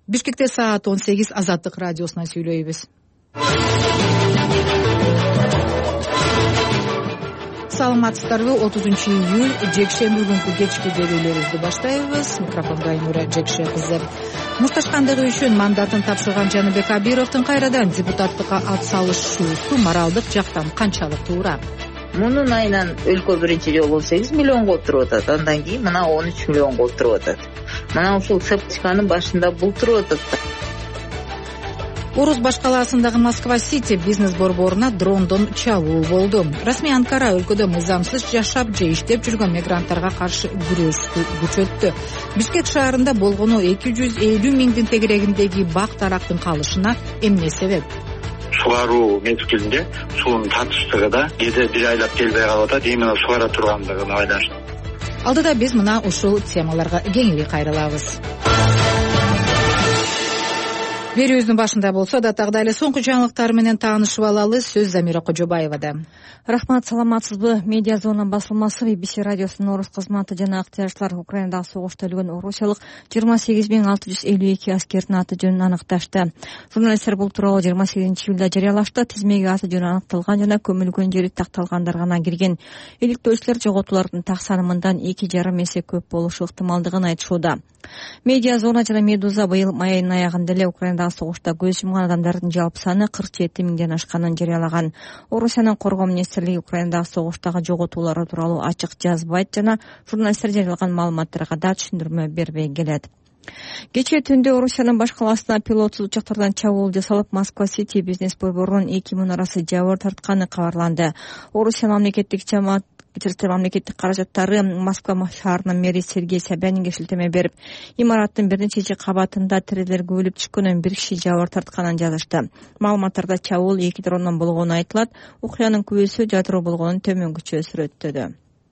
Бишкекте саат 18 Азаттык радиосуна сүйлөйбүз. Саламатсыздарбы? 30-июль жекшемби күнкү кечки берүүлөрүбүздү баштайбыз. Микрофондо Айнура Жекше кызы. Мушташкандыгы үчүн мандатын тапшырган Жаныбек Абировдун кайрадан депутаттыкка ат салышуусу моралдык жактан канчалык туура? Мунун айынан өлкө биринчи жолу 8 миллионго отуруп атат. Андан кийин мына 13 миллионго отуруп атат. Мына ушул цепочканын башында бул туруп атат. Орус баш калаасындагы Москва-Сити бизнес борборуна дрондон чабуул болду. Расмий Анкара өлкөдө мыйзамсыз жашап же иштеп жүргөн мигранттарга каршы күрөштү күчөттү. Бишкек шаарында болгону 250 миңдин тегерегиндеги бак тарактын калышына эмне себеп? Сугаруу мезгилинде суунун татыштыгы да кээде бир айлап келбей калып атат, именно сугара тургандыгына байланыштуу. Алдыда биз мына ушул темаларга кеңири кайрылабыз. Берүүбүздүн башында болсо да тагда эле соңку жаңылыктар менен таанышып алалы. Сөз Замира Кожобаевада. Рахмат, саламатсызбы? Медиа зона басылмасы BBC радиосунун орус кызматы жана ыктыярчылар Украинадагы согушта өлгөн орусиялык 28652 аскердин аты жөнүн аныкташты. Журналисттер бул тууралуу 28-июлда жарыялашты. Тизмеге аты жөнү аныкталган жана көмүлгөн жери такталгандар гана кирген. Иликтөөчүлөр жоготуулардын так санымындан 2,5 эсе көп болушу ыктымалдыгын айтышууда. Медиа зона жана Медуза быйыл май айынын аягында эле Украинадагы согушта көз жумган адамдардын жалпы саны 47 миңден ашканын жарыялаган. Орусиянын коргоо министрлиги Украинадагы согуштагы жоготуулары тууралуу ачык жазбайт жана журналисттер жарыялаган маалыматтарга да түшүндүрмө бербей келет. Кечээ түндө Орусиянын баш калаасына пилотсуз учактардан чабуул жасалып, Москва-Сити бизнес борборунун 2 мунарасы жабыр тартканы кабарланды. Орусия мамлекеттик мамлекеттик каражаттары Москва шаарынын мэри Сергей Собянинге шилтеме берип, имараттын бир нече кабатында тирелер көбөлүп түшкөнүн, бир киши жабыр тартканын жазышты. Маалыматтарда чабуул 2 дрондон болгону айтылат. Окуянын күбөсү жадыроо болгонун төмөнгүчө сүрөттөдү.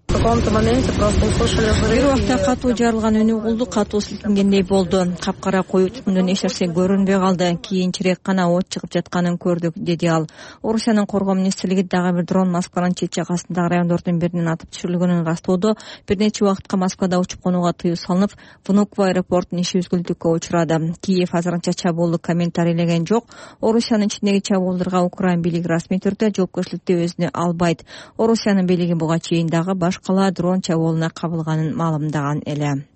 Бир убакта катуу жарылган үнү угулду, катуу силкингендей болду. Капкара коюу түтүндөн эч нерсе көрүнбөй калды. Кийинчерээк гана от чыгып жатканын көрдүк, деди ал. Орусиянын коргоо министрлиги дагы бир дрон Москванын чет жагасындагы райондордун биринен атып түшүрүлгөнүн растоодо, бир нече убакытка Москвада учуп конууга тыюу салынып, Внуково аэропортунун иши үзгүлтүккө учурады. Киев азырынча чабуулду комментарийлеген жок. Орусиянын ичиндеги чабуулдарга Украин бийлиги расмий түрдө жоопкерчиликти өзүнө албайт. Орусиянын бийлиги буга чейин дагы баш кала дрон чабуулуна кабылганын маалымдаган эле.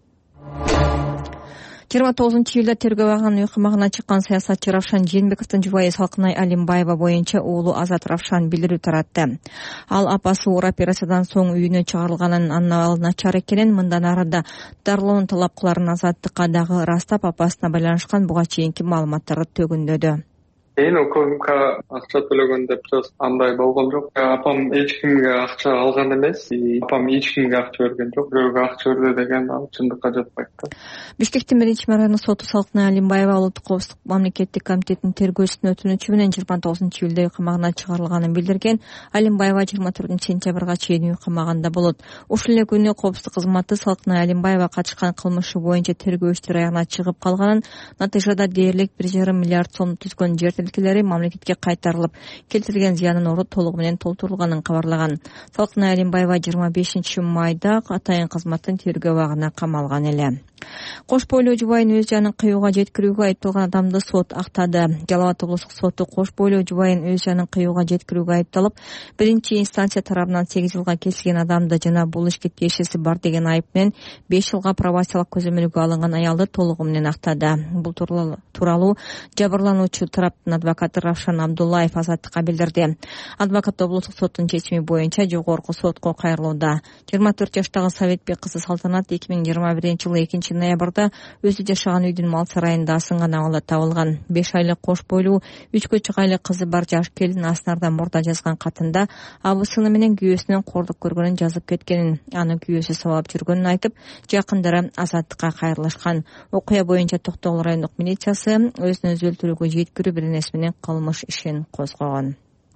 29-июлда тергөө абагынын үй камагына чыккан саясатчы Равшан Жээнбековдун жубайы Салкынай Алимбаева боюнча уулу Азат Равшан билдирүү таратты. Ал апасы оор операциядан соң үйүнө чыгарылганын, анын абалы начар экенин, мындан ары да дарылоонун талап кыларын азаттыкка дагы ырастап, апасына байланышкан буга чейинки маалыматтарды төгүндөдү. УКМК акча төлөгөн деп андай болгон жок. Апам эч кимге акча алган эмес. Апам эч кимге акча берген жок. Бирөөгө акча берди деген ал чындыкка жатпайт да. Бишкектин биринчи району соту Салкынай Алимбаева улуттук коопсуздук мамлекеттик комитетинин тергөөчүсүнүн өтүнүчү менен 29-июлда үй камагына чыгарылганын билдирген. Алимбаева 24-сентябрга чейин үй камагында болот. Ушул эле күнү коопсуздук кызматы Салкынай Алимбаева катышкан кылмышы боюнча тергөөчүлөр аягына чыгып калганын, натыйжада дээрлик 1,5 миллиард сом түзгөн жер тилкелери мамлекетке кайтарылып, келтирилген зыянын орду толугу менен толтурулганын кабарлаган. Салкынай Алимбаева 25 майда атайын кызматтын тергөө абагына камалган эле. Кош бойлуу жубайын өз жанын кыюуга жеткирүүгө айыпталган адамды сот актады. Жалал Абад облустук соту кош бойлуу жубайын өз жанын кыюуга жеткирүүгө айыпталып, биринчи инстанция тарабынан 8 жылга кесилген адамды жана бул ишке тиешеси бар деген айып менен 5 жылга пробациялык көзөмөлгө алынган аялды толугу менен актады. Бул тууралуу жабырлануучу тараптын адвокаты Равшан Абдуллаев Азаттыкка билдирди. Адвокат облустук соттун чечими боюнча жогорку сотко кайрылууда. 24 жаштагы Советбек кызы Салтанат 2021-жылы 2-ноябрда өзү жашаган үйдүн мал сарайында асынган абалда табылган. 5 айлык кош бойлуу 3 айлык кызы бар жаш келин Аснарда мурда жазган катында абысыны менен күйөөсүнөн кордук көргөнүн жазып кеткенин, аны күйөөсү сабап жүргөнүн айтып, жакындары Азаттыкка кайрылышкан. Окуя боюнча Токтогул райондук милициясы өзүн өзү өлтүрүүгө жеткирүү беренеси менен кылмыш ишин козгогон.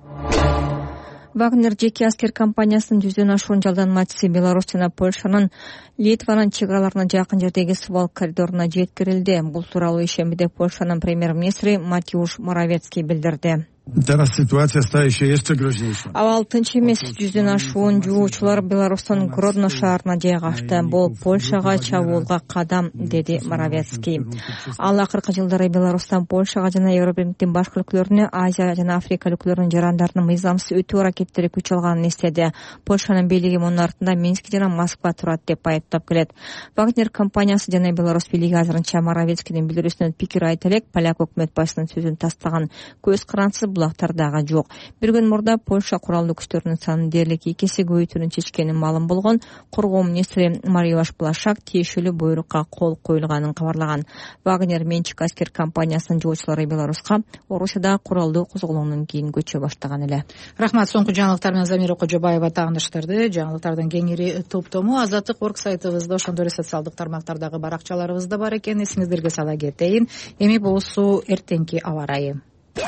Вагнер жеке аскер компаниясынын 100дөн ашуун жалданмачысы Беларусь жана Польшанын Литванын чек араларына жакын жердеги субал коридоруна жеткирилди. Бул тууралуу ишембиде Польшанын премьер-министри Матиуш Моравецкий билдирди. Teraz sytuacja staje się jeszcze groźniejsza. Абал тынч эмес, 100дөн ашуун жуучулар Беларустун Гродно шаарына жайгашты. Бул Польшага чабуулга кадам, деди Моровецкий. Ал акыркы жылдары Беларустан Польшага жана Европадын башка өлкөлөрүнө, Азия жана Африка өлкөлөрүнүн жарандарынын мыйзамсыз өтүү аракеттери күч алганын эстеди. Польшанын бийлиги мунун артында Минск жана Москва турат деп айыптап келет. Вагнер компаниясы жана Беларусь бийлиги азырынча Моровецкийдин билдирүүсүнөн пикир айта элек, поляк өкмөт башчысынын сөзүн тастаган. Көз карансыз булактардагы жок. Bir gün murda Polsha qurallı күчтөрүнүн санын дээрлик 2 эсе көбөйтүүнүн чечкени маалым болгон. Коргоо министри Мариош Плашак тиешелүү буйрукка кол коюлганын кабарлаган. Вагнер менчик аскер компаниясынын жоочулары Беларуска Орусияда куралдуу козголгондон кийин көчө баштаган эле. Рахмат. Соңку жаңылыктар менен Замира Кожобаева тагыныштырды. Жаңылыктардын кеңири топтому Азаттык.орг сайтыбызда, ошондой эле социалдык тармактардагы баракчаларыбызда бар экен. Эсиңиздерге сала кетейин. Эми болсу эртеңки аба ырайы.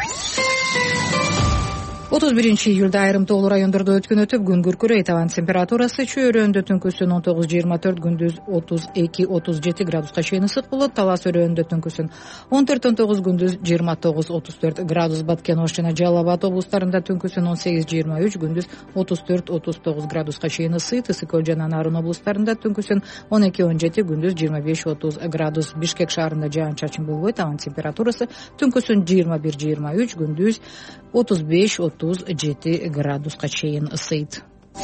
31-июлда айрым тоолуу райондордо өткөн өтүп күн күркүрөйт. Абанын температурасы чөйрөндө түнкүсүн 19-24, күндүз 32-37 градуска чейин ысык болот. Талас өрөөнүндө түнкүсүн 14-19, күндүз 29-34 градус. Баткен Ош жана Жалал Абад облустарында түнкүсүн 18-23, күндүз 34-39 градуска чейин ысыйт. Ысык Көл жана Нарын облустарында түнкүсүн 12-17, күндүз 25-30 градус. Бишкек шаарында жаан-чачын болбойт. Абанын температурасы түнкүсүн 21-23, күндүз 35-37 градуска чейин ысыйт.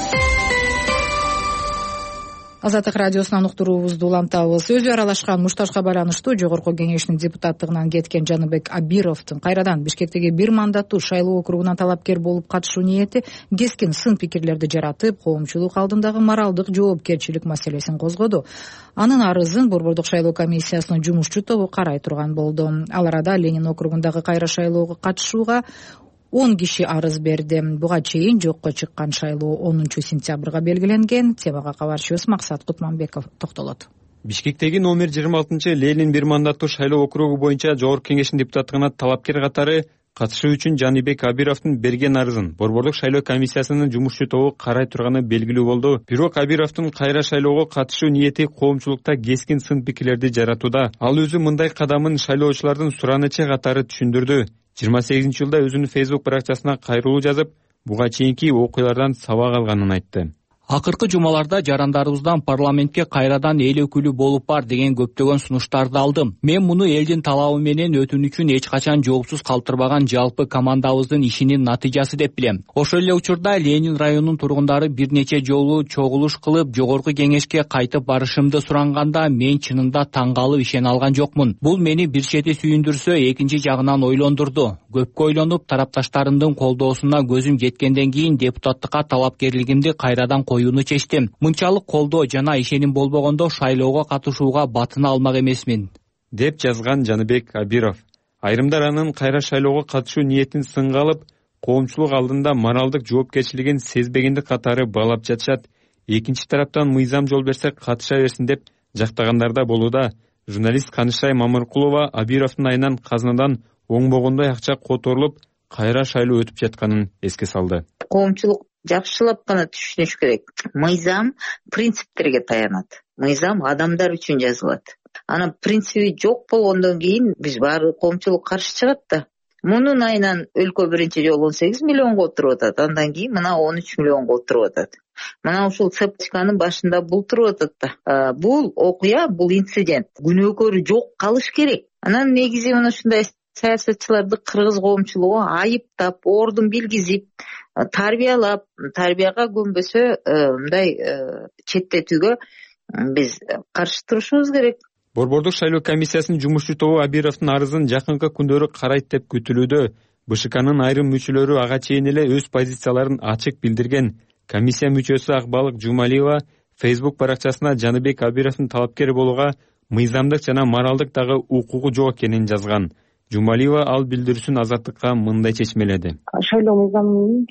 Азаттык радиосунан уктуруубузду улантабыз. Өзү аралашкан мушташка байланыштуу Жогорку кеңештин депутаттыгынан кеткен Жаныбек Абировдун кайрадан Бишкектеги бир мандаттуу шайлоо округуна талапкер болуп катышуу ниети кескин сын пикирлерди жаратып, коомчулук алдындагы моралдык жоопкерчилик маселесин козгоду. Анын арызын Борбордук шайлоо комиссиясынын жумушчу тобу карай турган болду. Ал арада Ленин округундагы кайра шайлоого катышууга 10 киши арыз берди. Буга чейин жокко чыккан шайлоо 10-сентябрга белгиленген. Темага кабарчыбыз Максат Кутманбеков токтолот. Бишкектеги номер 26 Ленин бир мандаттуу шайлоо округу боюнча Жогорку кеңештин депутаттыгына талапкер катары катышуу үчүн Жаныбек Абировдун берген арызын Борбордук шайлоо комиссиясынын жумушчу тобу карай турганы белгилүү болду. Бирок Абировдун кайра шайлоого катышуу ниети коомчулукта кескин сын пикирлерди жаратууда. Ал өзү мындай кадамын шайлоочулардын суранычы катары түшүндүрдү. 28-жылда өзүнүн Facebook баракчасына кайрылуу жазып, буга чейинки окуялардан сабак алганын айтты. Акыркы жумаларда жарандарыбыздан парламентке кайрадан эл өкүлү болуп бар деген көптөгөн сунуштарды алдым. Мен муну элдин талабы менен өтүнүчүн эч качан жоопсуз калтырбаган жалпы командабыздын ишинин натыйжасы деп билем. Ошол эле учурда Ленин районунун тургундары бир нече жолу чогулуш кылып, Жогорку кеңешке кайтып барышымды суранганда мен чынында таң калып ишене алган жокмун. Бул мени бир чети сүйүндүрсө, экинчи жагынан ойлондурду. Көпкө ойлонуп, тарапташтарымдын колдоосуна көзүм жеткенден кийин депутаттыкка талапкерлигимди кайрадан коюуну чечтим. Мынчалык колдоо жана ишеним болбогондо шайлоого катышууга батына алмак эмесмин, деп жазган Жаныбек Абиров. Айрымдар анын кайра шайлоого катышуу ниетин сынга алып, коомчулук алдында моралдык жоопкерчилигин сезбегенди катары баалап жатышат. Экинчи тараптан мыйзам жол берсе катыша берсин деп жактагандар да болууда. Журналист Канышай Мамыркулова Абировдун айынан казынадан оңбогондой акча которулуп, кайра шайлоо өтүп жатканын эске салды. Коомчулук жакшылап гана түшүнүш керек. Мыйзам принциптерге таянат. Мыйзам адамдар үчүн жазылат. Анан принциби жок болгондон кийин биз баары коомчулук каршы чыгат да. Мунун айынан өлкө биринчи жолу 18 миллионго отуруп атат. Андан кийин мына 13 миллионго отуруп атат. Мына ушул цепочканын башында бул туруп атат да. Бул окуя, бул инцидент. Күнөөкөрү жок калыш керек. Анан негизи мына ушундай саясатчыларды кыргыз коомчулугу айыптап, ордун билгизип, тарбиялап, тарбияга көнбөсө мындай четтетүүгө биз каршы турушубуз керек. Борбордук шайлоо комиссиясынын жумушчу тобу Абировдун арызын жакынкы күндөрү карайт деп күтүлүүдө. БШКнын айрым мүчөлөрү ага чейин эле өз позицияларын ачык билдирген. Комиссия мүчөсү Акбалык Жумалиева Facebook баракчасына Жаныбек Абировдун талапкер болууга мыйзамдык жана моралдык дагы укугу жок экенин жазган. Жумалиева ал билдирүүсүн Азаттыкка мындай чечмеледи. Шайлоо мыйзамынын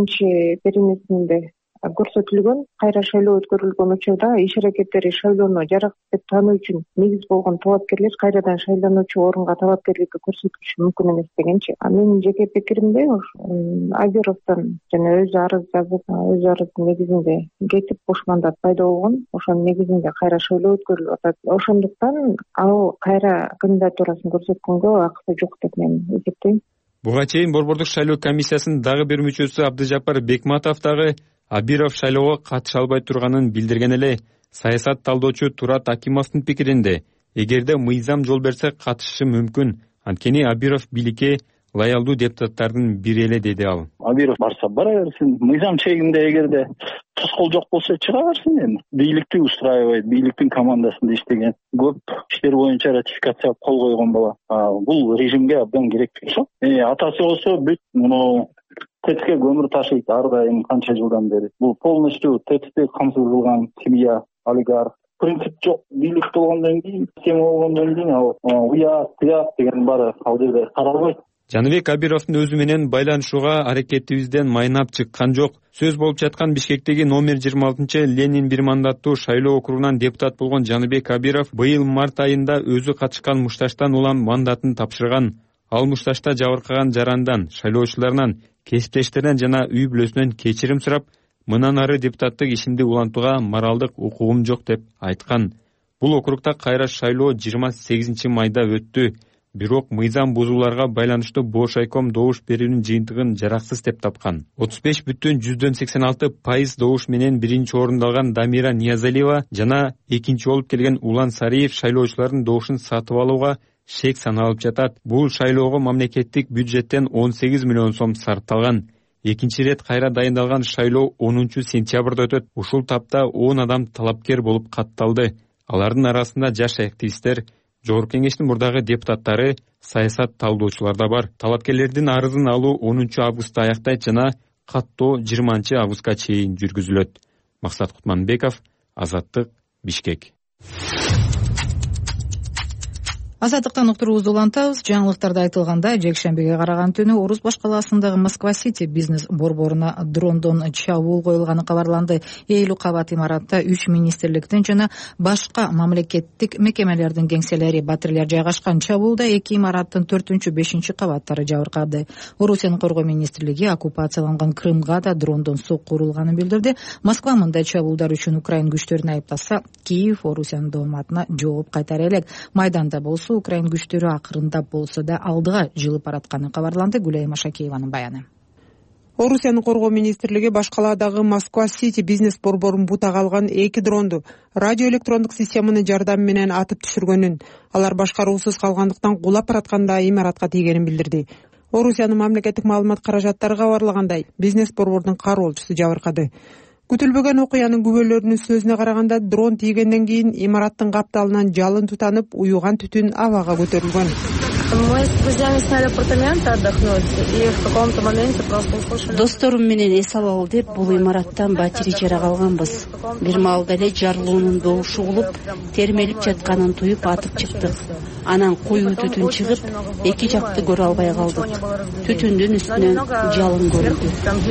8-беренесинде көрсөтүлгөн кайра шайлоо өткөрүлгөн учурда иш аракеттери шайлоону жарак деп таануу үчүн негиз болгон талапкерлер кайрадан шайлануучу орунга талапкерликти көрсөтүшү мүмкүн эмес дегенчи. Менин жеке пикиримде Абировдон жана өзү арыз жазып, өз арыздын негизинде кетип бош мандат пайда болгон. Ошонун негизинде кайра шайлоо өткөрүлүп атат. Ошондуктан ал кайра кандидатурасын көрсөткөнгө акысы жок деп мен эсептейм. Буга чейин Борбордук шайлоо комиссиясынын дагы бир мүчөсү Абдыжапар Бекматов дагы Абиров шайлоого катыша албай турганын билдирген эле. Саясат талдоочу Турат Акимовдун пикиринде, эгерде мыйзам жол берсе катышышы мүмкүн. Анткени Абиров бийликке лаялдуу депутаттардын бири эле, деди ал. Абиров барса бара берсин, мыйзам чегинде эгерде тоскоол жок болсо чыга берсин эми. Бийликти устраивайт, бийликтин командасында иштеген, көп иштер боюнча ратификацияга кол койгон бала. Бул режимге абдан керек болсо. Атасы болсо бүт муну ТЭЦке көмүр ташыйт ар дайым канча жылдан бери. Бул полностью ТЭЦти камсыз кылган семья, олигарх. Принцип жок, бийлик болгондон кийин, система болгондон кийин уяк, тыяк деген баары ал жерде каралбайт. Жаныбек Абировдун өзү менен байланышууга аракетибизден майнап чыккан жок. Сөз болуп жаткан Бишкектеги номер 26 Ленин бир мандаттуу шайлоо округунан депутат болгон Жаныбек Абиров быйыл март айында өзү катышкан мушташтан улам мандатын тапшырган. Ал мушташта жабыркаган жарандан, шайлоочуларынан, кесиптештеринен жана үй бүлөсүнөн кечирим сурап, мындан ары депутаттык ишимди улантууга моралдык укугум жок деп айткан. Бул округда кайра шайлоо 28 майда өттү. Бирок мыйзам бузууларга байланыштуу бош айком добуш берүүнүн жыйынтыгын жараксыз деп тапкан. 35,86% добуш менен биринчи орунду алган Дамира Ниязалиева жана экинчи болуп келген Улан Сариев шайлоочулардын добушун сатып алууга шек саналып жатат. Бул шайлоого мамлекеттик бюджеттен 18 миллион сом сарпталган. Экинчи рет кайра дайындалган шайлоо 10 сентябрда өтөт. Ушул тапта 10 адам талапкер болуп катталды. Алардын арасында жаш активисттер, Жогорку кеңештин мурдагы депутаттары, саясат талдоочулар да бар. Талапкерлердин арызын алуу 10 августта аяктайт жана каттоо 20 августка чейин жүргүзүлөт. Максат Кутманбеков, Азаттык, Бишкек. Азаттыктан уктуруубузду улантабыз. Жаңылыктарда айтылгандай, жекшембиге караган түнү Орус баш калаасындагы Москва-Сити бизнес борборуна дрондон чабуул коюлганы кабарланды. 50 кабат имаратта 3 министрликтин жана башка мамлекеттик мекемелердин кеңселери, батирлер жайгашкан. Чабуулда 2 имараттын 4-5 кабаттары жабыркады. Орусиянын коргоо министрлиги оккупацияланган Крымга да дрондон сокку урулганын билдирди. Москва мындай чабуулдар үчүн Украин күчтөрүн айыптаса, Киев Орусиянын дооматына жооп кайтара элек. Майданда болсо Украин күчтөрү акырындап болсо да алдыга жылып баратканы кабарланды. Гүлай Машакееванын баяны. Орусиянын коргоо министрлиги баш калаадагы Москва-Сити бизнес борборун бутага алган 2 дронду радиоэлектрондук системанын жардамы менен атып түшүргөнүн, алар башкаруусуз калгандыктан кулап баратканда имаратка тийгенин билдирди. Орусиянын мамлекеттик маалымат каражаттары кабарлагандай, бизнес борбордун кароолчусу жабыркады. Күтүлбөгөн окуянын күбөлөрүнүн сөзүнө караганда, дрон тийгенден кийин имараттын капталынан жалын тутанып, уюган түтүн абага көтөрүлгөн. Досторум менен эс алалы деп бул имараттан батири жара калганбыз. Бир маалда эле жарылуунун добушу угулуп, термелип жатканын туюп атып чыктык. Анан куюу түтүн чыгып, эки жакты көрө албай калдык. Түтүндүн үстүнөн жалын көрүндү,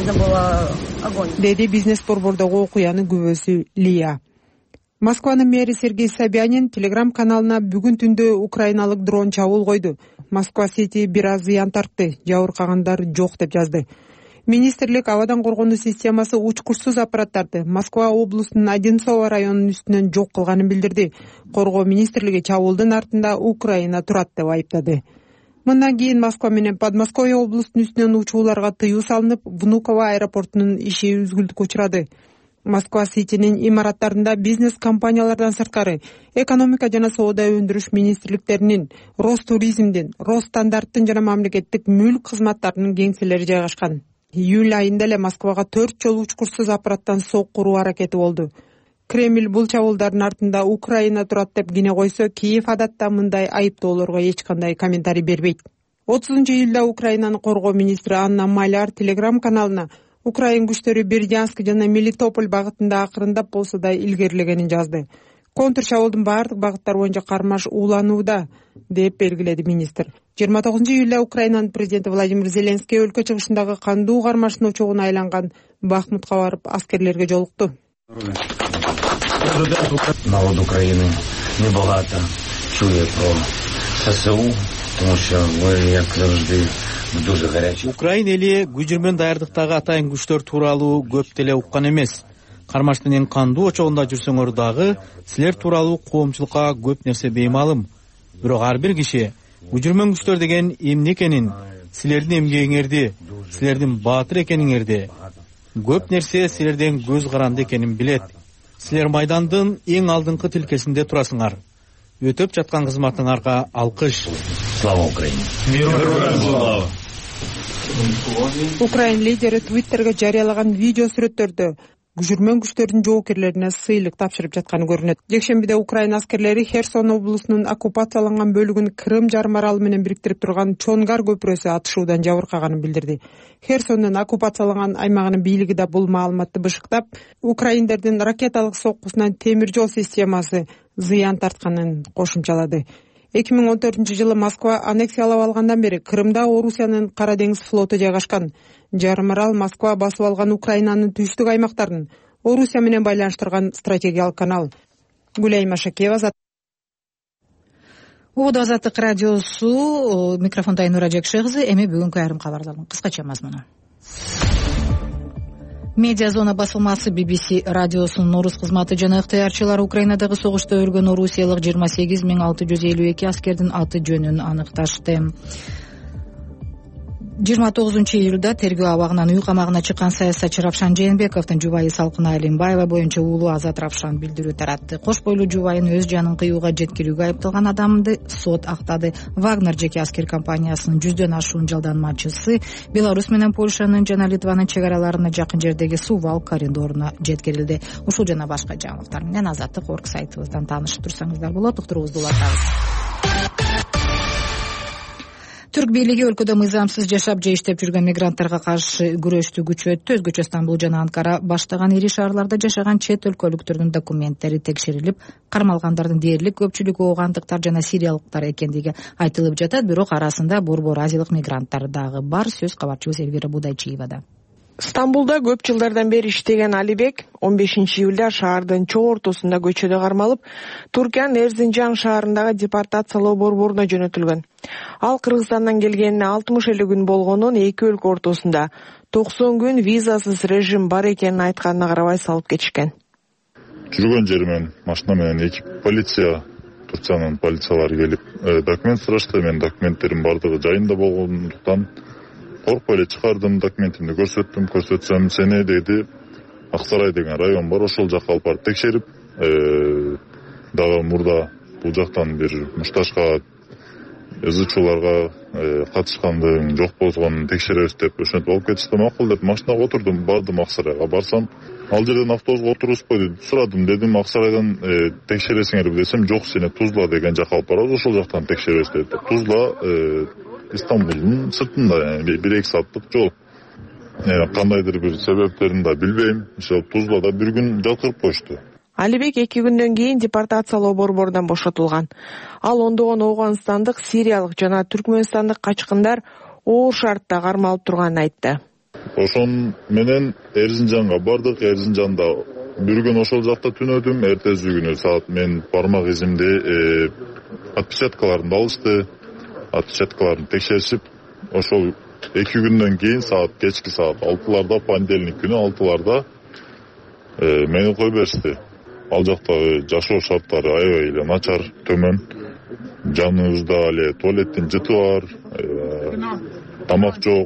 деди бизнес борбордогу окуянын күбөсү Лия. Москванын мэри Сергей Собянин телеграм-каналына бүгүн түндө украиналык дрон чабуул койду. Москва-Сити бир аз зыян тартты, жабыркагандар жок деп жазды. Министрлик абадан коргонуу системасы учкучсуз аппараттарды Москва облусунун Одинцово районунун үстүнөн жок кылганын билдирди. Коргоо министрлиги чабуулдун артында Украина турат деп айыптады. Мындан кийин Москва менен Подмосковье облусунун үстүнөн учууларга тыюу салынып, Внуково аэропортунун иши үзгүлтүккө учурады. Москва-Ситинин имараттарында бизнес компаниялардан сырткары экономика жана соода өндүрүш министрликтеринин, Ростуризмдин, Росстандарттын жана мамлекеттик мүлк кызматтарынын кеңселери жайгашкан. Июль айында эле Москвага 4 жолу учкучсуз аппараттан сокку уруу аракети болду. Кремль бул чабуулдардын артында Украина турат деп кине койсо, Киев адатта мындай айыптоолорго эч кандай комментарий бербейт. 30-июлда Украинанын коргоо министри Анна Маляр телеграм-каналына Украин күчтөрү Бердянск жана Мелитополь багытында акырындап болсо да илгерилегенин жазды. Контр чабуулдун бардык багыттары боюнча кармаш ууланууда деп белгиледи министр. 29-июлда Украинанын президенти Владимир Зеленский өлкө чыгышындагы кандуу кармаштын очогуна айланган Бахмутка барып аскерлерге жолукту. Народ Украины небагато чує про ССУ, тому що ми, як завжди, дуже гарячі. Украин эли күжүрмөн даярдыктагы атайын күчтөр тууралуу көп деле уккан эмес. Кармаштын эң кандуу очогунда жүрсөңөр дагы силер тууралуу коомчулукка көп нерсе беймалым. Бирок ар бир киши күжүрмөн күчтөр деген эмне экенин, силердин эмгегиңерди, силердин баатыр экениңерди, көп нерсе силерден көз каранды экенин билет. Силер майдандын эң алдыңкы тилкесинде турасыңар. Өтөп жаткан кызматыңарга алкыш. Слава Украине! Украин лидери Твиттерге жарыялаган видео сүрөттөрдө күчүрмөн күчтөрдүн жоокерлерине сыйлык тапшырып жатканы көрүнөт. Жекшембиде Украин аскерлери Херсон облусунун оккупацияланган бөлүгүн Крым жарым аралы менен бириктирип турган Чонгар көпүрөсү атышуудан жабыркаганын билдирди. Херсондун оккупацияланган аймагынын бийлиги да бул маалыматты бышыктап, украиндердин ракеталык соккусунан темир жол системасы зыян тартканын кошумчалады. 2014-жылы Москва аннексиялап алгандан бери Крымда Орусиянын Кара деңиз флоту жайгашкан. Жарым арал Москва басып алган Украинанын түштүк аймактарын Орусия менен байланыштырган стратегиялык канал. Гүлай Машакеева, Азаттык радиосу, микрофонда Айнура Жекшегизы. Эми бүгүнкү айрым кабарлардын кыскача мазмуну. Медиа зона басылмасы BBC радиосунун орус кызматы жана ыктыярчылары Украинадагы согушта өлгөн орусиялык 28.652 аскердин аты жөнүн аныкташты. 29-июлда тергөө абагынан үй камагына чыккан саясатчы Равшан Жээнбековдун жубайы Салкына Алимбаева боюнча уулу Азат Равшан билдирүү таратты. Кош бойлуу жубайын өз жанын кыюуга жеткирүүгө айыпталган адамды сот актады. Вагнер жеке аскер компаниясынын 100дөн ашуун жалданмачысы Беларусь менен Польшанын жана Литванын чек араларына жакын жердеги Сувал коридоруна жеткирилди. Ушул жана башка жаңылыктар менен Азаттык орг сайтыбыздан таанышып турсаңыздар болот. Уктуруубузду улантабыз. Түрк бийлиги өлкөдө мыйзамсыз жашап же иштеп жүргөн мигранттарга каршы күрөштү күчөттү. Өзгөчө Стамбул жана Анкара баштаган ири шаарларда жашаган чет өлкөлүктөрдүн документтери текшерилип, кармалгандардын дээрлик көпчүлүгү оогандыктар жана сириялыктар экендиги айтылып жатат. Бирок арасында борбор азиялык мигранттар дагы бар. Сөз кабарчыбыз Элвира Будайчиевада. Стамбулда көп жылдардан бери иштеген Алибек 15-июлда шаардын чоо ортосунда көчөдө кармалып, Туркиянын Эрзинжан шаарындагы депортациялоо борборуна жөнөтүлгөн. Ал Кыргызстандан келгенине 60 күн болгонун эки өлкө ортосунда 90 күн визасыз режим бар экенин айтканына карабай салып кетишкен. Жүргөн жеримен машина менен эки полиция, Турциянын полициялары келип, документ сурашты. Мен документтерим бардыгы жайында болгондуктан коркпой эле чыгардым, документимди көрсөтсөм, сени деди, Аксарай деген район бар, ошол жакка алып барып текшерип, дагы мурда бул жактан бир мушташка ызычууларга катышкандыгың жок болгонун текшеребиз деп ошентип алып кетишти. Макул деп машинага отурдум, бардым Аксарайга. Барсам, ал жерден автобуска отуруспой деп сурадым. Дедим, Аксарайдан текшересиңерби десем, жок, сени Тузла деген жакка алып барабыз, ошол жактан текшеребиз деди. Тузла Стамбулдун сыртында, 1-2 сааттык жол. Кандайдыр бир себептерин да билбейм. Ошол Тузлада бир күн жаткырып коюшту. Алибек 2 күндөн кийин депортациялоо борборунан бошотулган. Ал ондогон Ооганстандык, Сириялык жана Түркмөнстандык качкындар оор шартта кармалып турганын айтты. Ошон менен Эрзинжанга бардык. Эрзинжанда бир күн ошол жакта түнөдүм. Эртеси күнү саат мен бармак изимди отпечаткаларын алышты. Отпечаткаларын текшеришип, ошол 2 күндөн кийин кечки саат 6-ларда, понедельник күнү 6-ларда мени коюп беришти. Ал жактагы жашоо шарттары аябай эле начар, төмөн. Жаныбызда эле туалеттин жыты бар, тамак жок.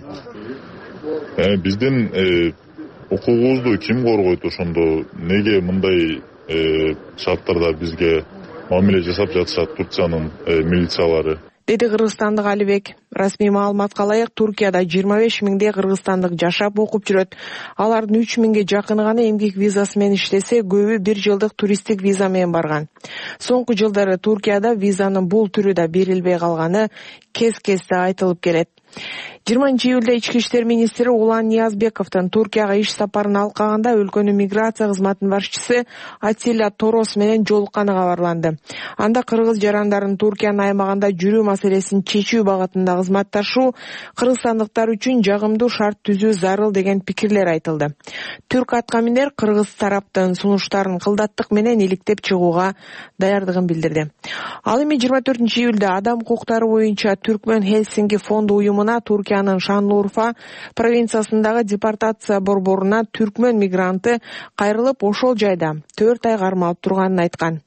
Биздин укугубузду ким коргойт ошондо? Неге мындай шарттарда бизге мамиле жасап жатышат Турциянын милициялары? Деди кыргызстандык Алибек. Расмий маалыматка ылайык, Туркияда 25 миңдей кыргызстандык жашап окуп жүрөт. Алардын 3 миңге жакыны гана эмгек визасы менен иштесе, көбү 1 жылдык туристтик виза менен барган. Соңку жылдары Туркияда визанын бул түрү да берилбей калганы кез-кезде айтылып келет. 20-июлда ички иштер министри Улан Ниязбековдун Туркияга иш сапарын алкаганда өлкөнүн миграция кызматынын башчысы Атилля Торос менен жолукканы кабарланды. Анда кыргыз жарандарын Туркиянын аймагында жүрүү маселесин чечүү багытында кызматташуу кыргызстандыктар үчүн жагымдуу шарт түзүү зарыл деген пикирлер айтылды. Түрк аткаминер кыргыз тараптын сунуштарын кылдаттык менен иликтеп чыгууга даярдыгын билдирди. Ал эми 24-июлда адам укуктары боюнча Түркмөн Хельсинки фонду уюмуна Туркиянын Шанлурфа провинциясындагы депортация борборуна түркмөн мигранты кайрылып ошол жайда 4 ай кармалып турганын айткан.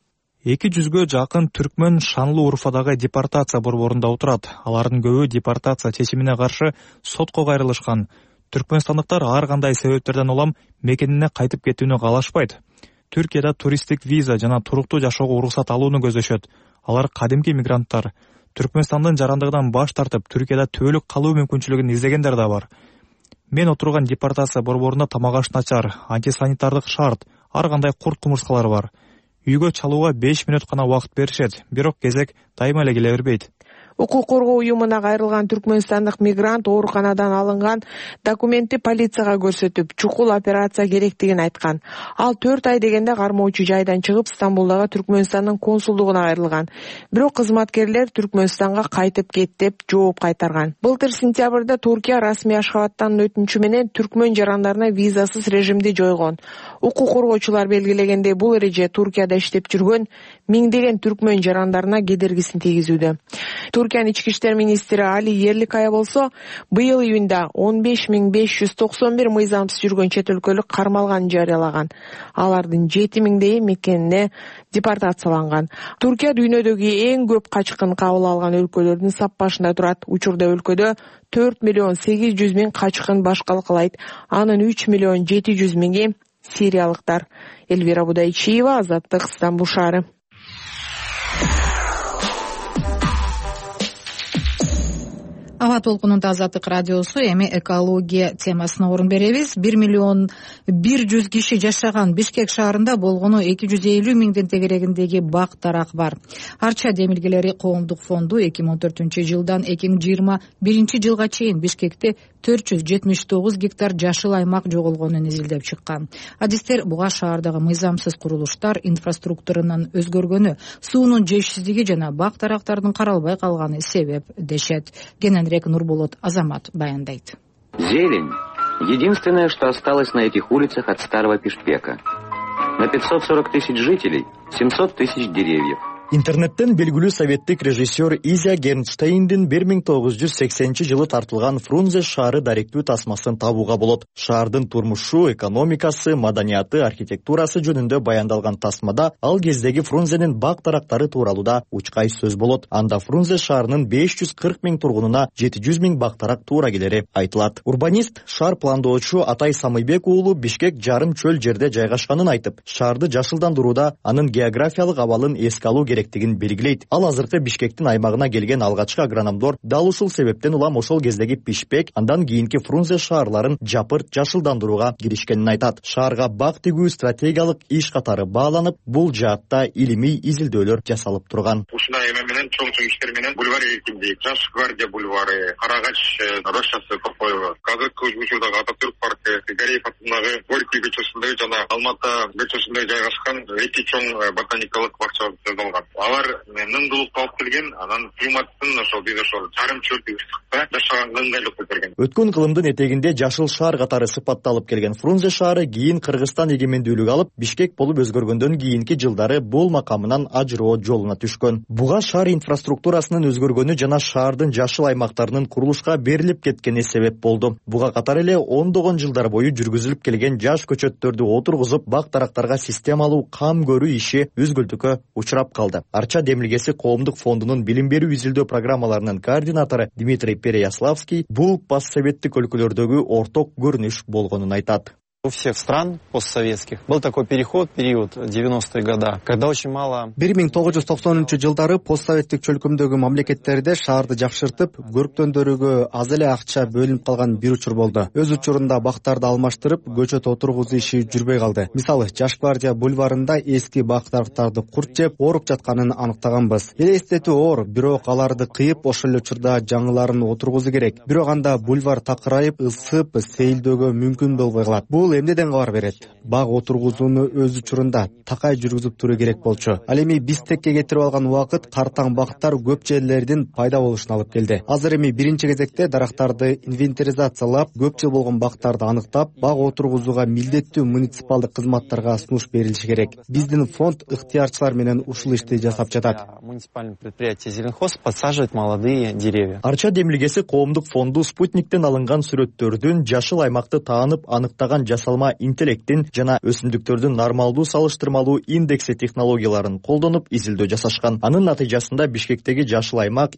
200-гө жакын түркмөн Шанлы Урфадагы депортация борборунда отурат. Алардын көбү депортация чечимине каршы сотко кайрылышкан. Түркмөнстандыктар ар кандай себептерден улам мекенине кайтып кетүүнү каалашпайт. Түркияда туристтик виза жана туруктуу жашоого уруксат алууну көздөшөт. Алар кадимки мигранттар. Түркмөнстандын жарандыгынан баш тартып, Түркияда түбөлүк калуу мүмкүнчүлүгүн издегендер да бар. Мен отурган депортация борборунда тамак-аш начар, антисанитардык шарт, ар кандай курт кумурскалар бар. Үйгө чалууга 5 мүнөт гана убакыт беришет, бирок кезек дайыма эле келе бербейт. Укук коргоо уюмуна кайрылган түркмөнстандык мигрант ооруканадан алынган документти полицияга көрсөтүп, чукул операция керектигин айткан. Ал 4 ай дегенде кармоочу жайдан чыгып, Стамбулдагы Түркмөнстандын консулдугуна кайрылган. Бирок кызматкерлер Түркмөнстанга кайтып кет деп жооп кайтарган. Былтыр сентябрда Туркия расмий Ашхабадтан өтүнчү менен түркмөн жарандарына визасыз режимди жойгон. Укук коргоочулар белгилегендей, бул эреже Туркияда иштеп жүргөн миңдеген түркмөн жарандарына кедергисин тийгизүүдө. Туркиянын ички иштер министри Али Ерликая болсо, быйыл июнда 15591 мыйзамсыз жүргөн чет өлкөлүк кармалганын жарыялаган. Алардын 7000 мекенине депортацияланган. Туркия дүйнөдөгү эң көп качкын кабыл алган өлкөлөрдүн саппашында турат. Учурда өлкөдө 4.800.000 качкын башкалык кылайт. Анын 3.700.000 сириялыктар. Эльвира Будайчиева, Азаттык, Стамбул шаары. Аба толкунунда Азаттык радиосу эми экология темасына орун беребиз. 1.100.000 киши жашаган Бишкек шаарында болгону 250.000 тегерегиндеги бак-дарак бар. Арча демилгелери коомдук фонду 2014-жылдан 2021 жылга чейин Бишкекте 479 гектар жашыл аймак жоголгонун изилдеп чыккан. Адистер буга шаардагы мыйзамсыз курулуштар, инфраструктуранын өзгөргөнү, суунун жетишсиздиги жана бак-дарактардын каралбай калганы себеп дешет. Кененирээк Нурболот Азамат баяндайт. Зелень — единственное, что осталось на этих улицах от старого Пишпека. На 540 тысяч жителей 700 тысяч деревьев. Интернеттен белгилүү советтик режиссер Изя Гернштейндин 1980-жылы тартылган Фрунзе шаары даректүү тасмасын табууга болот. Шаардын турмушу, экономикасы, маданияты, архитектурасы жөнүндө баяндалган тасмада ал кездеги Фрунзенин бак-дарактары тууралуу учкай сөз болот. Анда Фрунзе шаарынын 540.000 тургунуна 700.000 бак-дарак туура келери айтылат. Урбанист, шаар пландоочу Атай Самыйбек уулу Бишкек жарым чөл жерде жайгашканын айтып, шаарды жашылдандырууда анын географиялык абалын эске алуу керектигин белгилейт. Ал азыркы Бишкектин аймагына келген алгачкы агрономдор дал ушул себептен улам ошол кездеги Бишкек, андан кийинки Фрунзе шаарларын жапырт жашылдандырууга киришкенин айтат. Шаарга бак тигүү стратегиялык иш катары бааланып, бул жаатта илимий изилдөөлөр жасалып турган. Ушундай эме менен чоң иштер менен бульвар эркиндик, Жаш гвардия бульвары, Карагач рощасы Топоева, азыркы учурдагы Ататүрк паркы, Гареев атындагы Горький көчөсүндө жана Алматы көчөсүндө жайгашкан эки чоң ботаникалык бакча жасалган. Алар нымдуулук алып келген, анан климаттын ошол биз ошол жарым чөл ысыкта жашаганга ыңгайлык берген. Өткөн кылымдын этегинде жашыл шаар катары сыпатталып келген Фрунзе шаары кийин Кыргызстан эгемендүүлүк алып, Бишкек болуп өзгөргөндөн кийинки жылдары бул макамынан ажыроо жолуна түшкөн. Буга шаар инфраструктурасынын өзгөргөнү жана шаардын жашыл аймактарынын курулушка берилип кеткени себеп болду. Буга катар эле ондогон жылдар бою жүргүзүлүп келген жаш көчөттөрдү отургузуп, бак-дарактарга системалуу кам көрүү иши үзгүлтүккө учурап калды. Арча демилгеси коомдук фондунун билим берүү изилдөө программаларынын координатору Дмитрий Переяславский бул постсоветтик өлкөлөрдөгү орток көрүнүш болгонун айтат. У всех стран постсоветских был такой период 90-е годы, когда очень мало... 1990-жылдары постсоветтик чөлкөмдөгү мамлекеттерде шаарды жакшыртып, көрктөндөрүгө аз эле акча бөлүнүп калган бир учур болду. Өз учурунда бактарды алмаштырып, көчөт отургузуу иши жүрбөй калды. Мисалы, Жаш гвардия бульварында эски бак-дарактарды курт жеп, ооруп жатканын аныктаганбыз. Элестетүү оор, бирок аларды кыйып, ошол эле учурда жаңыларын отургузуу керек. Бирок анда бульвар такырайып, ысып, сейилдөөгө мүмкүн болбой калат. Бул эмнеден кабар берет? Баг отургузууну өз учурунда такай жүргүзүп туруу керек болчу. Ал эми биз текке кетирип алган убакыт картаң бактар көп жерлердин пайда болушуна алып келди. Азыр эми биринчи кезекте дарактарды инвентаризациялап, көп жыл болгон бактарды аныктап, баг отургузууга милдеттүү муниципалдык кызматтарга сунуш берилиши керек. Биздин фонд ыктыярчылар менен ушул ишти жасап жатат. Муниципальное предприятие Зеленхоз подсаживает молодые деревья. Арча демилгеси коомдук фонду спутниктен алынган сүрөттөрдүн жашыл аймакты таанып аныктаган жасалма интеллекттин жана өсүмдүктөрдүн нормалдуу салыштырмалуу индекси технологияларын колдонуп изилдөө жасашкан. Анын натыйжасында Бишкектеги жашыл аймак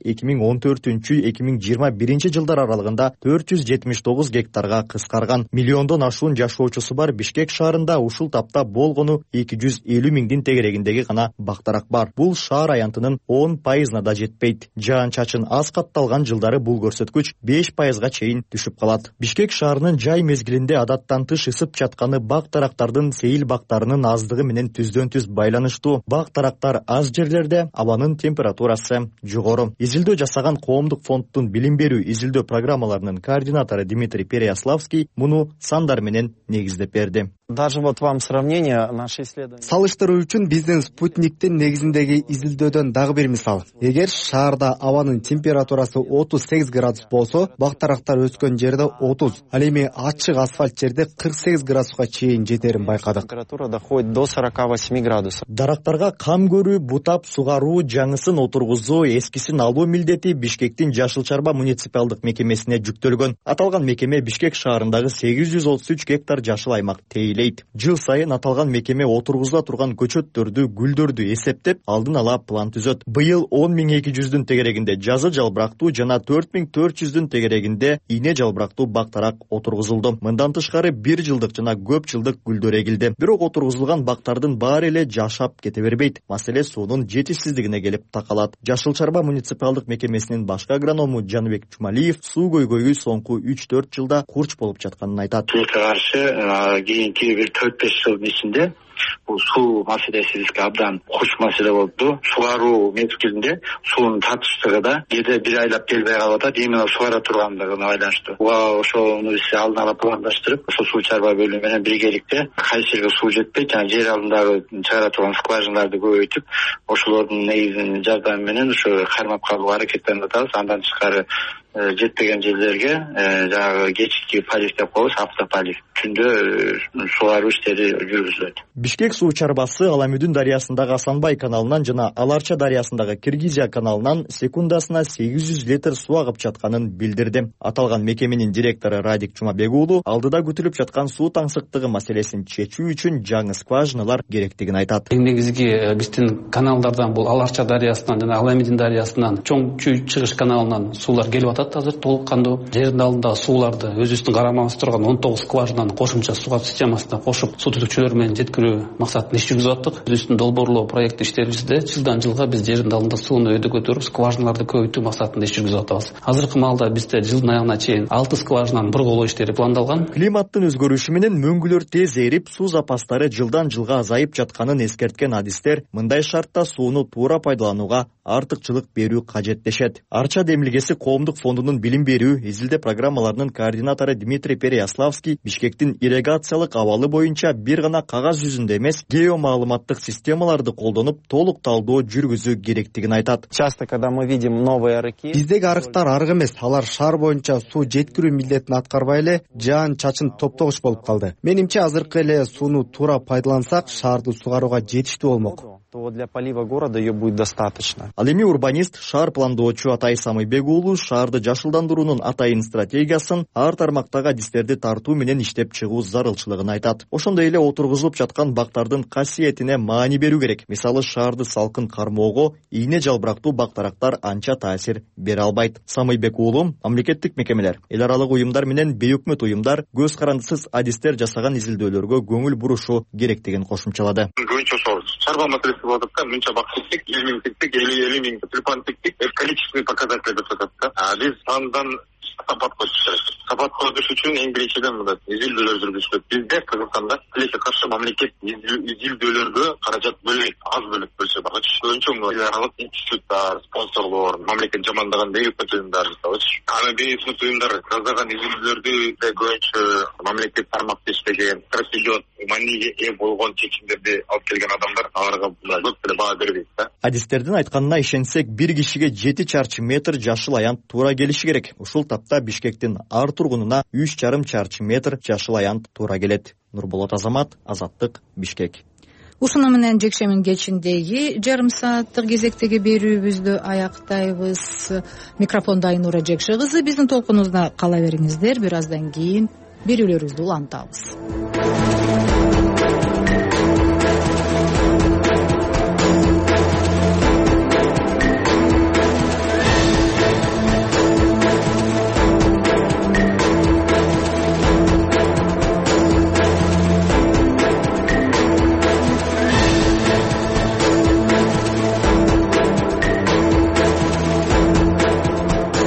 2014-2021 жылдар аралыгында 479 гектарга кыскарган. Миллиондон ашуун жашоочусу бар Бишкек шаарында ушул тапта болгону 250 миңдин тегерегиндеги гана бактарак бар. Бул шаар аянтынын 10% да жетпейт. Жаан-чачын аз катталган жылдары бул көрсөткүч 5%га чейин түшүп калат. Бишкек шаарынын жай мезгилинде адаттан тыш ысып жатканы бак-тарактардын сейил бактарынын аздыгы менен түздөн-түз байланыштуу. Бак-тарактар аз жерлерде, абанын температурасы жогору. Изилдөө жасаган коомдук фонддун билим берүү изилдөө программаларынын координатору Дмитрий Переяславский муну сандар менен негиздеп берди. Даже вот вам сравнение наши исследования. Салыштыруу үчүн биздин спутниктин негизиндеги изилдөөдөн дагы бир мисал. Эгер шаарда абанын температурасы 38 градус болсо, бактарактар өскөн жерде 30, ал эми ачык асфальт жерде 48 градуска чейин жетерин байкадык. Температура доходит до 48 градусов. Дарактарга кам көрүү, бутап сугаруу, жаңысын отургузуу, эскисин алуу милдети Бишкектин Жашыл Чарба муниципалдык мекемесине жүктөлгөн. Аталган мекеме Бишкек шаарындагы 833 гектар жашыл аймак тейлейт. Жыл сайын аталган мекеме отургузула турган көчөттөрдү, гүлдөрдү эсептеп, алдын ала план түзөт. Быйыл 10.200-дүн тегерегинде жазы жалбырактуу жана 4.400-дүн тегерегинде ийне жалбырактуу бактарак отургузулду. Мындан тышкары 1 жылдык жана көп жылдык гүлдөр эгилди. Бирок отургузулган бактардын баары эле жашап кете бербейт. Маселе суунун жетишсиздигине келип такалат. Жашыл Чарба муниципалдык мекемесинин башкы агроному Жаныбек Чумалиев суу көйгөйү соңку 3-4 жылда курч болуп жатканын айтат. Кийинки бир 4-5 жылдын ичинде бул суу маселеси бизге абдан куч маселе болду. Сугаруу мезгилинде суунун татыштыгы да бир айлап келбей калып атат. Именно сугара тургандыгына байланыштуу. Ошону биз алдын ала пландаштырып, ошо суу чарба бөлүмү менен биргеликте кайсы жерге суу жетпейт, жана жер алдындагы чыгара турган скважиналарды көбөйтүп, ошолордун негизинин жардамы менен ошо кармап калууга аракеттенип атабыз. Андан тышкары жетпеген жерлерге жанагы кечки полив деп коебуз, автополив. Түндө сугаруу иштери жүргүзүлөт. Бишкек суу чарбасы Аламүдүн дарыясындагы Асанбай каналынан жана Аларча дарыясындагы Киргизия каналынан секундасына 800 литр суу агып жатканын билдирди. Аталган мекеменин директору Радик Чумабек уулу алдыда күтүлүп жаткан суу таңсыктыгы маселесин чечүү үчүн жаңы скважиналар керектигин айтат. Негизги биздин каналдардан бул Аларча дарыясынан жана Аламүдүн дарыясынан чоң чыгыш каналынан суулар келип атат азыр толук кандуу. Жердин алдындагы сууларды өзүбүздүн карамагыбызда турган 19 скважинаны кошумча суу системасына кошуп, суу түтүкчөлөр менен жеткирүү максатында иш жүргүзүп аттык. Өзүбүздүн долбоорлоо проекти иштерибизде жылдан жылга биз жердин алдында сууну өйдө көтөрүп, скважиналарды көбөйтүү максатында иш жүргүзүп атабыз. Азыркы маалда бизде жылдын аягына чейин 6 скважинанын бурголоо иштери пландалган. Климаттын өзгөрүшү менен мөңгүлөр тез эрип, суу запастары жылдан жылга азайып жатканын эскерткен адистер мындай шартта сууну туура пайдаланууга артыкчылык берүү кажет дешет. Арча демилгеси коомдук фондунун билим берүү изилдөө программаларынын координатору Дмитрий Переяславский Бишкектин ирригациялык абалы боюнча бир гана кагаз жүзүндө эмес, геомаалыматтык системаларды колдонуп толук талдоо жүргүзүү керектигин айтат. Часто, когда мы видим новые арыки, биздеги арыктар арык эмес, алар шаар боюнча суу жеткирүү милдетин аткарбай эле жаан-чачын топтогуч болуп калды. Менимче азыркы эле сууну туура пайдалансак, шаарды сугарууга жетиштүү болмок. то для полива города ее будет достаточно. Ал эми урбанист, шаар пландоочу Атай Самыйбек уулу шаарды жашылдандыруунун атайын стратегиясын ар тармактагы адистерди тартуу менен иштеп чыгуу зарылчылыгын айтат. Ошондой эле отургузулуп жаткан бактардын касиетине маани берүү керек. Мисалы, шаарды салкын кармоого ийне жалбырактуу бактарактар анча таасир бере албайт. Самыйбек уулу мамлекеттик мекемелер, эл аралык уюмдар менен бейөкмөт уюмдар көз карандысыз адистер жасаган изилдөөлөргө көңүл бурушу керектигин кошумчалады. Чарба маселеси болуп атат, мынча бак тиктик, 20 миң тиктик, 50 миң тюльпан тиктик, количественный показатель деп атат да. Биз сандан сапатка түшөбүз. Сапатка түшүш үчүн эң биринчиден мындай изилдөөлөр жүргүзүлөт. Бизде Кыргызстанда тилекке каршы мамлекет изилдөөлөргө каражат бөлөйт, аз бөлсө дагы көбүнчө эл аралык институттар, спонсорлор, мамлекет жамандаган бейөкмөт уюмдар жасабыз. Аны бейөкмөт уюмдар жасаган изилдөөлөрдү көбүнчө мамлекет тармакта иштеген, стратегиялык мааниге ээ болгон чечимдерди алып келген адамдар аларга көп деле баа бербейт да. Адистердин айтканына ишенсек, бир кишиге 7 чарчы метр жашыл аянт туура келиши керек. Ушул тапта Бишкектин ар тургунуна 3,5 чарчы метр жашыл аянт туура келет. Нурболот Азамат, Азаттык, Бишкек. Ушуну менен жекшемин кечиндеги жарым сааттык кезектеги берүүбүздү аяктайбыз. Микрофондо Айнура Жекше кызы. Биздин толкунубузда кала бериңиздер. Бир аздан кийин берүүлөрүбүздү улантабыз.